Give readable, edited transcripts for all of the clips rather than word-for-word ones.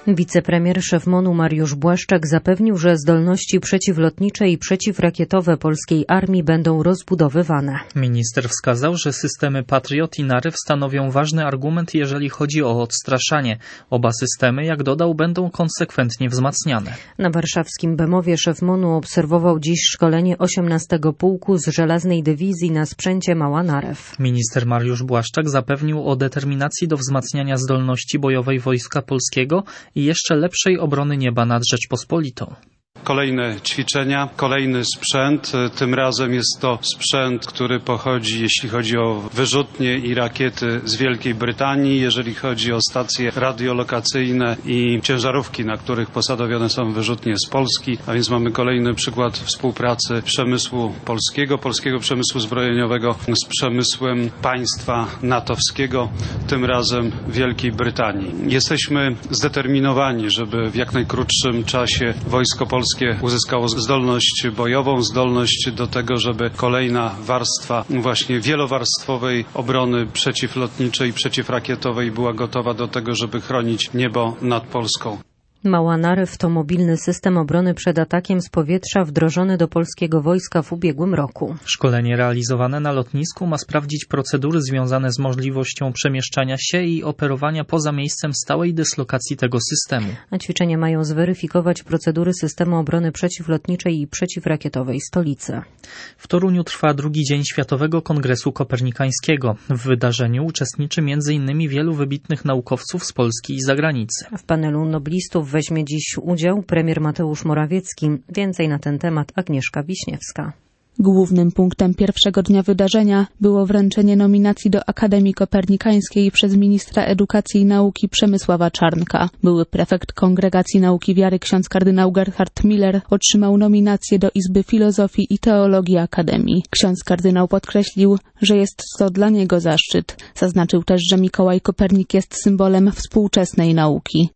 Wicepremier szef MON-u Mariusz Błaszczak zapewnił, że zdolności przeciwlotnicze i przeciwrakietowe polskiej armii będą rozbudowywane. Minister wskazał, że systemy Patriot i Narew stanowią ważny argument, jeżeli chodzi o odstraszanie. Oba systemy, jak dodał, będą konsekwentnie wzmacniane. Na warszawskim Bemowie szef MON-u obserwował dziś szkolenie 18 Pułku z Żelaznej Dywizji na sprzęcie Mała Narew. Minister Mariusz Błaszczak zapewnił o determinacji do wzmacniania zdolności bojowej Wojska Polskiego i jeszcze lepszej obrony nieba nad Rzeczpospolitą. Kolejne ćwiczenia, kolejny sprzęt. Tym razem jest to sprzęt, który pochodzi, jeśli chodzi o wyrzutnie i rakiety, z Wielkiej Brytanii, jeżeli chodzi o stacje radiolokacyjne i ciężarówki, na których posadowione są wyrzutnie z Polski. A więc mamy kolejny przykład współpracy przemysłu polskiego przemysłu zbrojeniowego z przemysłem państwa natowskiego, tym razem Wielkiej Brytanii. Jesteśmy zdeterminowani, żeby w jak najkrótszym czasie Wojsko Polskie uzyskało zdolność bojową, zdolność do tego, żeby kolejna warstwa właśnie wielowarstwowej obrony przeciwlotniczej i przeciwrakietowej była gotowa do tego, żeby chronić niebo nad Polską. Mała Narew to mobilny system obrony przed atakiem z powietrza wdrożony do polskiego wojska w ubiegłym roku. Szkolenie realizowane na lotnisku ma sprawdzić procedury związane z możliwością przemieszczania się i operowania poza miejscem stałej dyslokacji tego systemu. A ćwiczenia mają zweryfikować procedury systemu obrony przeciwlotniczej i przeciwrakietowej stolicy. W Toruniu trwa drugi dzień Światowego Kongresu Kopernikańskiego. W wydarzeniu uczestniczy m.in. wielu wybitnych naukowców z Polski i zagranicy. W panelu noblistów weźmie dziś udział premier Mateusz Morawiecki. Więcej na ten temat Agnieszka Wiśniewska. Głównym punktem pierwszego dnia wydarzenia było wręczenie nominacji do Akademii Kopernikańskiej przez ministra edukacji i nauki Przemysława Czarnka. Były prefekt Kongregacji Nauki Wiary ksiądz kardynał Gerhard Miller otrzymał nominację do Izby Filozofii i Teologii Akademii. Ksiądz kardynał podkreślił, że jest to dla niego zaszczyt. Zaznaczył też, że Mikołaj Kopernik jest symbolem współczesnej nauki.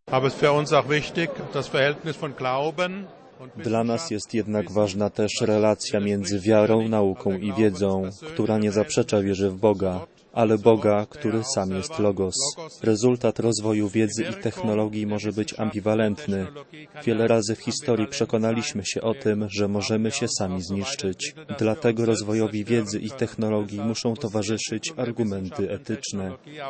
Dla nas jest jednak ważna też relacja między wiarą, nauką i wiedzą, która nie zaprzecza wierze w Boga, ale Boga, który sam jest Logos. Rezultat rozwoju wiedzy i technologii może być ambiwalentny. Wiele razy w historii przekonaliśmy się o tym, że możemy się sami zniszczyć. Dlatego rozwojowi wiedzy i technologii muszą towarzyszyć argumenty etyczne.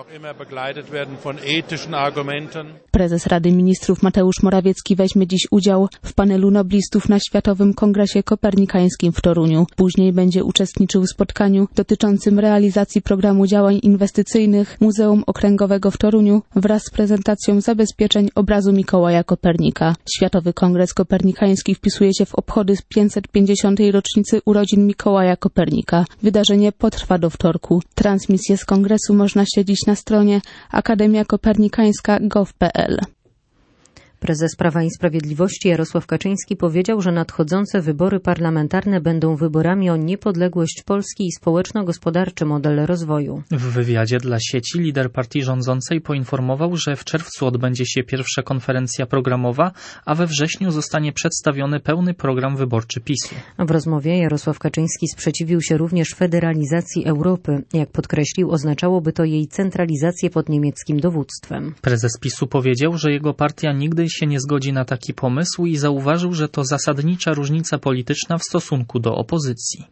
Prezes Rady Ministrów Mateusz Morawiecki weźmie dziś udział w panelu noblistów na Światowym Kongresie Kopernikańskim w Toruniu. Później będzie uczestniczył w spotkaniu dotyczącym realizacji programu działań inwestycyjnych Muzeum Okręgowego w Toruniu wraz z prezentacją zabezpieczeń obrazu Mikołaja Kopernika. Światowy Kongres Kopernikański wpisuje się w obchody z 550. rocznicy urodzin Mikołaja Kopernika. Wydarzenie potrwa do wtorku. Transmisję z kongresu można śledzić na stronie akademiakopernikańska.gov.pl. Prezes Prawa i Sprawiedliwości Jarosław Kaczyński powiedział, że nadchodzące wybory parlamentarne będą wyborami o niepodległość Polski i społeczno-gospodarczy model rozwoju. W wywiadzie dla sieci lider partii rządzącej poinformował, że w czerwcu odbędzie się pierwsza konferencja programowa, a we wrześniu zostanie przedstawiony pełny program wyborczy PiS-u. W rozmowie Jarosław Kaczyński sprzeciwił się również federalizacji Europy. Jak podkreślił, oznaczałoby to jej centralizację pod niemieckim dowództwem. Prezes PiS-u powiedział, że jego partia nigdy się nie zgodzi na taki pomysł i zauważył, że to zasadnicza różnica polityczna w stosunku do opozycji.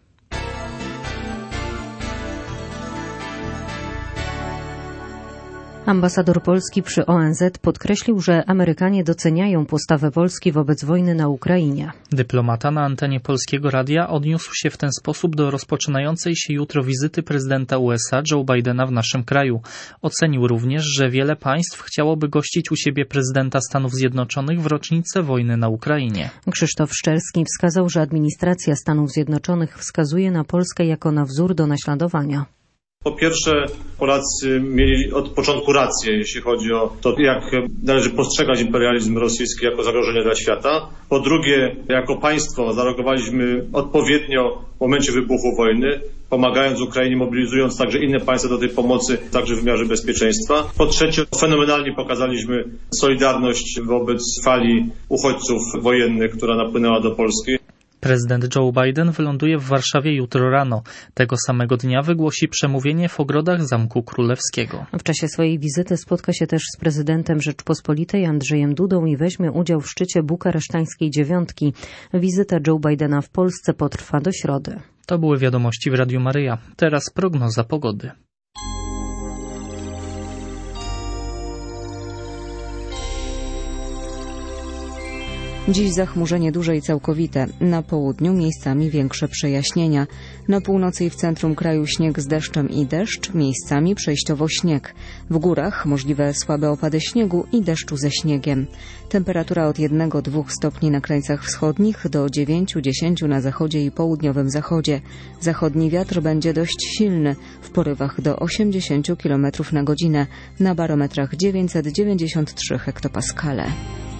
Ambasador Polski przy ONZ podkreślił, że Amerykanie doceniają postawę Polski wobec wojny na Ukrainie. Dyplomata na antenie Polskiego Radia odniósł się w ten sposób do rozpoczynającej się jutro wizyty prezydenta USA Joe Bidena w naszym kraju. Ocenił również, że wiele państw chciałoby gościć u siebie prezydenta Stanów Zjednoczonych w rocznicę wojny na Ukrainie. Krzysztof Szczerski wskazał, że administracja Stanów Zjednoczonych wskazuje na Polskę jako na wzór do naśladowania. Po pierwsze, Polacy mieli od początku rację, jeśli chodzi o to, jak należy postrzegać imperializm rosyjski jako zagrożenie dla świata. Po drugie, jako państwo zareagowaliśmy odpowiednio w momencie wybuchu wojny, pomagając Ukrainie, mobilizując także inne państwa do tej pomocy, także w wymiarze bezpieczeństwa. Po trzecie, fenomenalnie pokazaliśmy solidarność wobec fali uchodźców wojennych, która napłynęła do Polski. Prezydent Joe Biden wyląduje w Warszawie jutro rano. Tego samego dnia wygłosi przemówienie w ogrodach Zamku Królewskiego. W czasie swojej wizyty spotka się też z prezydentem Rzeczpospolitej Andrzejem Dudą i weźmie udział w szczycie bukaresztańskiej dziewiątki. Wizyta Joe Bidena w Polsce potrwa do środy. To były wiadomości w Radiu Maryja. Teraz prognoza pogody. Dziś zachmurzenie duże i całkowite. Na południu miejscami większe przejaśnienia. Na północy i w centrum kraju śnieg z deszczem i deszcz, miejscami przejściowo śnieg. W górach możliwe słabe opady śniegu i deszczu ze śniegiem. Temperatura od 1-2 stopni na krańcach wschodnich do 9-10 na zachodzie i południowym zachodzie. Zachodni wiatr będzie dość silny, w porywach do 80 km na godzinę, na barometrach 993 hektopaskale.